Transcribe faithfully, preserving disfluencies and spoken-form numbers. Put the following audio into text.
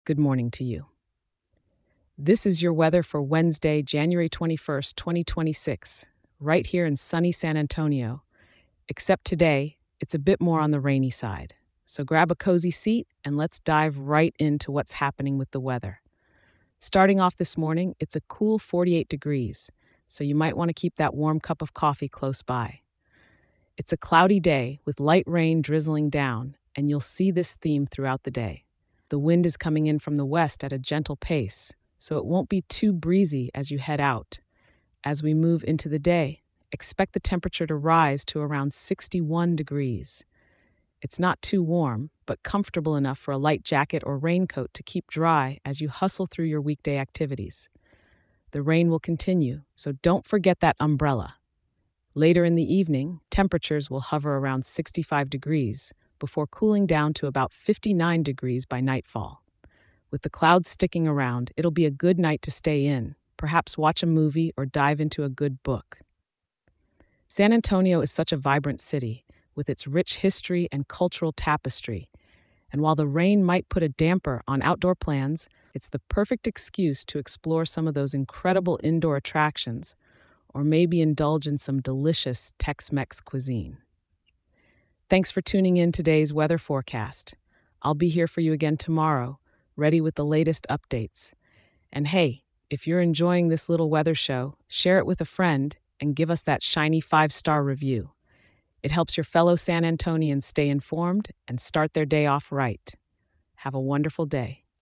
good morning to you. This is your weather for Wednesday, January twenty-first, twenty twenty-six, right here in sunny San Antonio. Except today, it's a bit more on the rainy side. So grab a cozy seat and let's dive right into what's happening with the weather. Starting off this morning, it's a cool forty-eight degrees, so you might want to keep that warm cup of coffee close by. It's a cloudy day with light rain drizzling down, and you'll see this theme throughout the day. The wind is coming in from the west at a gentle pace, so it won't be too breezy as you head out. As we move into the day, expect the temperature to rise to around sixty-one degrees. It's not too warm, but comfortable enough for a light jacket or raincoat to keep dry as you hustle through your weekday activities. The rain will continue, so don't forget that umbrella. Later in the evening, temperatures will hover around sixty-five degrees before cooling down to about fifty-nine degrees by nightfall. With the clouds sticking around, it'll be a good night to stay in, perhaps watch a movie or dive into a good book. San Antonio is such a vibrant city, with its rich history and cultural tapestry. And while the rain might put a damper on outdoor plans, it's the perfect excuse to explore some of those incredible indoor attractions, or maybe indulge in some delicious Tex-Mex cuisine. Thanks for tuning in today's weather forecast. I'll be here for you again tomorrow, ready with the latest updates. And hey, if you're enjoying this little weather show, share it with a friend and give us that shiny five-star review. It helps your fellow San Antonians stay informed and start their day off right. Have a wonderful day.